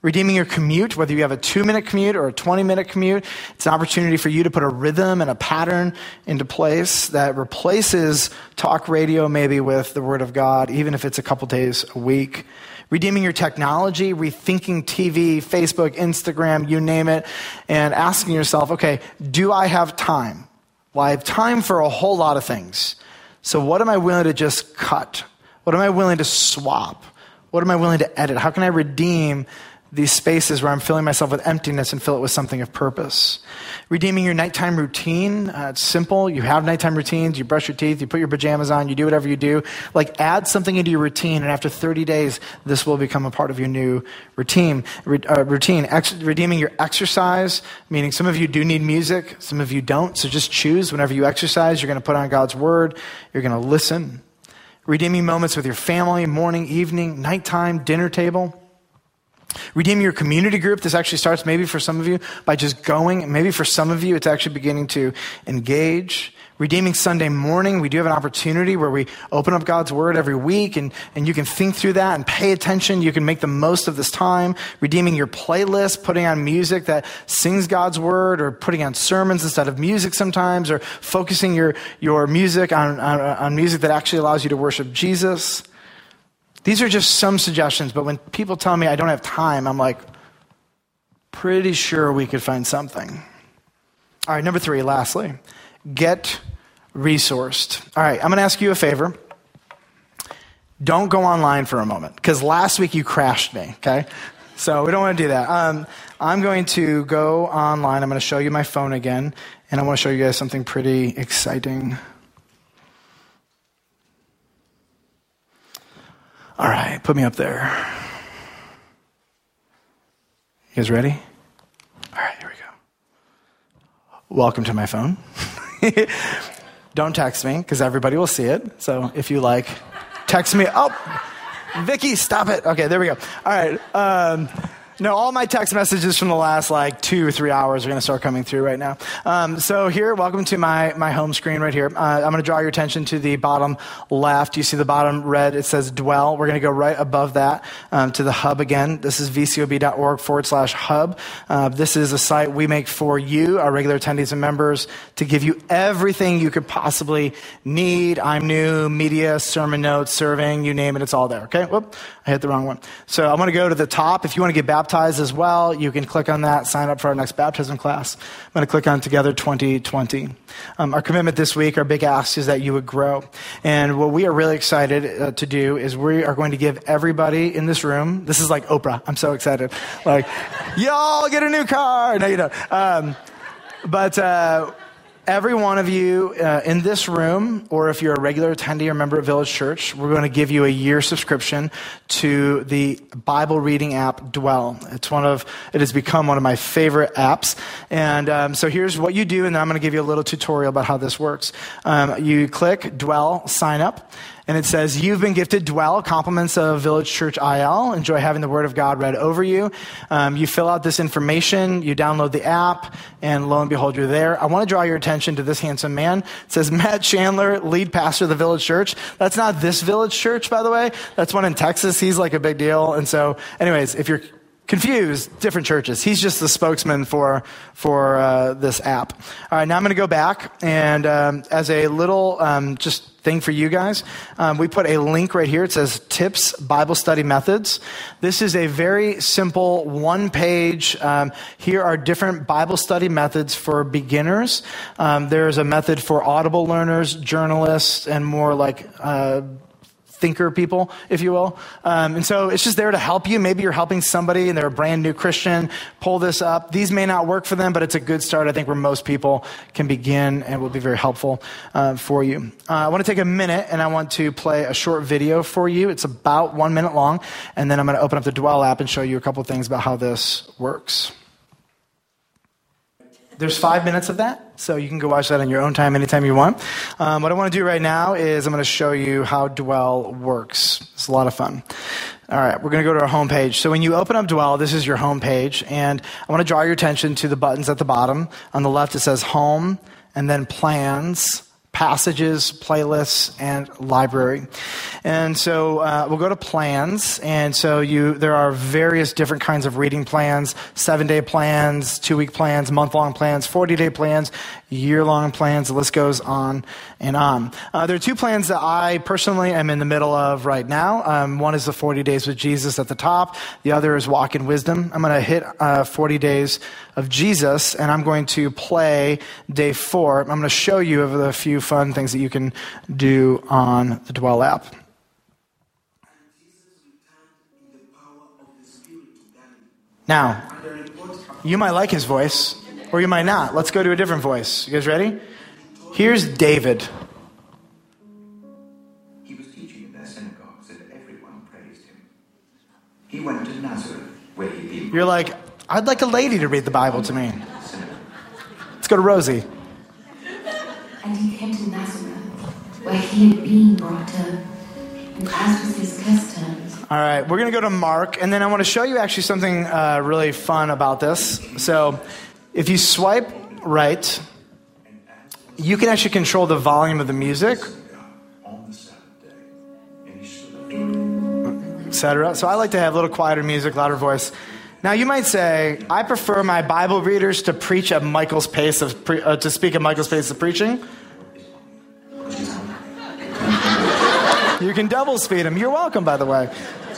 Redeeming your commute, whether you have a two-minute commute or a twenty-minute commute, it's an opportunity for you to put a rhythm and a pattern into place that replaces talk radio maybe with the Word of God, even if it's a couple days a week. Redeeming your technology, rethinking T V, Facebook, Instagram, you name it, and asking yourself, okay, do I have time? Well, I have time for a whole lot of things. So what am I willing to just cut? What am I willing to swap? What am I willing to edit? How can I redeem these spaces where I'm filling myself with emptiness and fill it with something of purpose? Redeeming your nighttime routine. Uh, it's simple. You have nighttime routines. You brush your teeth. You put your pajamas on. You do whatever you do. Like, add something into your routine, and after thirty days, this will become a part of your new routine. Re- uh, routine. Ex- redeeming your exercise, meaning some of you do need music. Some of you don't. So just choose whenever you exercise. You're going to put on God's word. You're going to listen. Redeeming moments with your family, morning, evening, nighttime, dinner table. Redeem your community group. This actually starts maybe for some of you by just going. Maybe for some of you, it's actually beginning to engage. Redeeming Sunday morning. We do have an opportunity where we open up God's word every week, and, and you can think through that and pay attention. You can make the most of this time. Redeeming your playlist, putting on music that sings God's word, or putting on sermons instead of music sometimes, or focusing your, your music on, on, on music that actually allows you to worship Jesus. These are just some suggestions, but when people tell me I don't have time, I'm like, pretty sure we could find something. All right, number three, lastly, get resourced. All right, I'm going to ask you a favor. Don't go online for a moment, because last week you crashed me, okay? So we don't want to do that. Um, I'm going to go online. I'm going to show you my phone again, and I want to show you guys something pretty exciting. All right, put me up there. You guys ready? All right, here we go. Welcome to my phone. Don't text me, because everybody will see it. So if you like, text me. Oh, Vicky, stop it. Okay, there we go. All right. Um, no, all my text messages from the last like two or three hours are going to start coming through right now. Um, so here, welcome to my, my home screen right here. Uh, I'm going to draw your attention to the bottom left. You see the bottom red, it says dwell. We're going to go right above that um, to the hub again. This is vcob.org forward slash hub. Uh, this is a site we make for you, our regular attendees and members, to give you everything you could possibly need. I'm new, media, sermon notes, serving, you name it, it's all there. Okay, whoop, I hit the wrong one. So I'm going to go to the top. If you want to get baptized as well, you can click on that, sign up for our next baptism class. I'm going to click on Together twenty twenty. Um, our commitment this week, our big ask is that you would grow. And what we are really excited uh, to do is we are going to give everybody in this room, this is like Oprah, I'm so excited. Like, y'all get a new car. No, you don't. Um, but uh, every one of you uh, in this room, or if you're a regular attendee or member of Village Church, we're going to give you a year subscription to the Bible reading app Dwell. It's one of, it has become one of my favorite apps. And um, so here's what you do, and then I'm going to give you a little tutorial about how this works. Um, you click Dwell, sign up. And it says, you've been gifted Dwell, compliments of Village Church I L. Enjoy having the Word of God read over you. Um, you fill out this information, you download the app, and lo and behold, you're there. I want to draw your attention to this handsome man. It says, Matt Chandler, lead pastor of the Village Church. That's not this Village Church, by the way. That's one in Texas. He's like a big deal. And so, anyways, if you're confused, different churches. He's just the spokesman for for uh, this app. All right, now I'm going to go back, and um, as a little um, just thing for you guys, um, we put a link right here. It says Tips Bible Study Methods. This is a very simple one page. Um, here are different Bible study methods for beginners. Um, there's a method for audible learners, journalists, and more like uh, thinker people, if you will. Um, and so it's just there to help you. Maybe you're helping somebody and they're a brand new Christian. Pull this up. These may not work for them, but it's a good start, I think, where most people can begin, and will be very helpful uh, for you. Uh, I want to take a minute, and I want to play a short video for you. It's about one minute long, and then I'm going to open up the Dwell app and show you a couple of things about how this works. There's five minutes of that, so you can go watch that on your own time anytime you want. Um, what I want to do right now is I'm going to show you how Dwell works. It's a lot of fun. All right, we're going to go to our home page. So when you open up Dwell, this is your home page, and I want to draw your attention to the buttons at the bottom. On the left, it says Home, and then Plans, passages, playlists, and library. And so uh, we'll go to plans. And so you there are various different kinds of reading plans, seven-day plans, two-week plans, month-long plans, forty-day plans, year-long plans. The list goes on and on. Uh, there are two plans that I personally am in the middle of right now. Um, one is the forty days with Jesus at the top. The other is Walk in Wisdom. I'm going to hit uh, forty days of Jesus, and I'm going to play day four. I'm going to show you of the few fun things that you can do on the Dwell app. Now, you might like his voice, or you might not. Let's go to a different voice. You guys ready? Here's David. He was teaching in their synagogues, and everyone praised him. He went to Nazareth, where he'd been. You're like, I'd like a lady to read the Bible to me. Let's go to Rosie. And he came to Nazareth, where he had been brought up, and as was his custom. All right, we're going to go to Mark, and then I want to show you actually something uh, really fun about this. So if you swipe right, you can actually control the volume of the music, et cetera. So I like to have a little quieter music, louder voice. Now you might say, I prefer my Bible readers to preach at Michael's pace of pre- uh, to speak at Michael's pace of preaching. You can double speed them. You're welcome, by the way.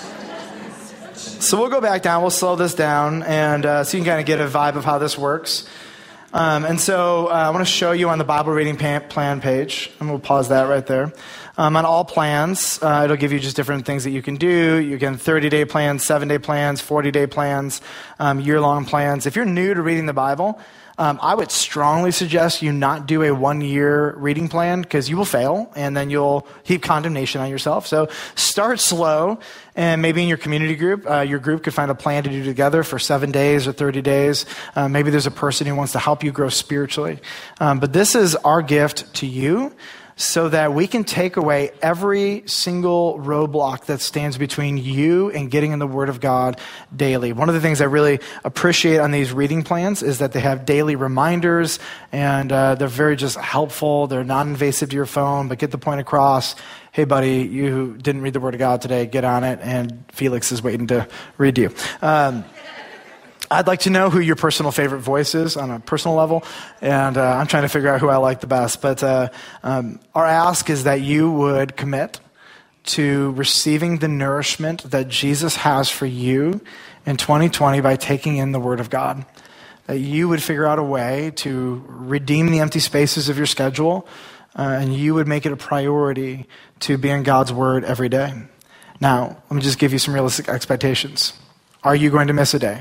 So we'll go back down. We'll slow this down, and uh, so you can kind of get a vibe of how this works. Um, and so uh, I want to show you on the Bible reading plan page, and we'll pause that right there. Um, on all plans, uh, it'll give you just different things that you can do. You can thirty-day plans, seven-day plans, forty-day plans, um, year-long plans. If you're new to reading the Bible, um, I would strongly suggest you not do a one-year reading plan because you will fail, and then you'll heap condemnation on yourself. So start slow, and maybe in your community group, uh, your group could find a plan to do together for seven days or thirty days. Uh, maybe there's a person who wants to help you grow spiritually. Um, but this is our gift to you, so that we can take away every single roadblock that stands between you and getting in the Word of God daily. One of the things I really appreciate on these reading plans is that they have daily reminders, and uh, they're very just helpful. They're non-invasive to your phone, but get the point across. Hey, buddy, you didn't read the Word of God today. Get on it, and Felix is waiting to read you. Um, I'd like to know who your personal favorite voice is on a personal level, and uh, I'm trying to figure out who I like the best. But uh, um, our ask is that you would commit to receiving the nourishment that Jesus has for you in twenty twenty by taking in the Word of God. That you would figure out a way to redeem the empty spaces of your schedule, uh, and you would make it a priority to be in God's Word every day. Now, let me just give you some realistic expectations. Are you going to miss a day?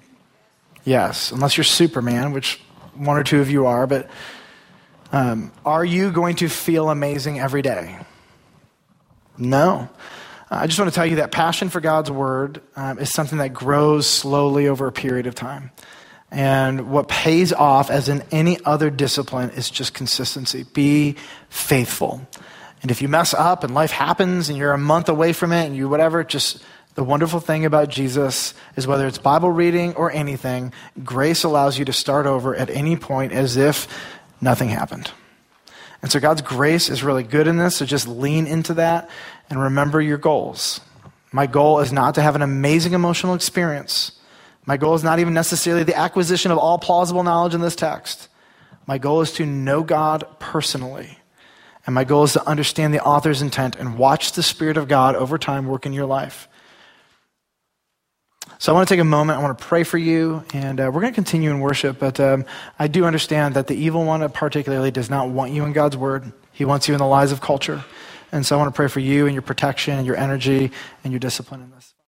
Yes, unless you're Superman, which one or two of you are, but um, are you going to feel amazing every day? No. Uh, I just want to tell you that passion for God's Word um, is something that grows slowly over a period of time. And what pays off, as in any other discipline, is just consistency. Be faithful. And if you mess up and life happens and you're a month away from it and you whatever, just... The wonderful thing about Jesus is whether it's Bible reading or anything, grace allows you to start over at any point as if nothing happened. And so God's grace is really good in this, so just lean into that and remember your goals. My goal is not to have an amazing emotional experience. My goal is not even necessarily the acquisition of all plausible knowledge in this text. My goal is to know God personally. And my goal is to understand the author's intent and watch the Spirit of God over time work in your life. So I want to take a moment, I want to pray for you, and uh, we're going to continue in worship, but um, I do understand that the evil one particularly does not want you in God's Word. He wants you in the lies of culture. And so I want to pray for you and your protection and your energy and your discipline in this.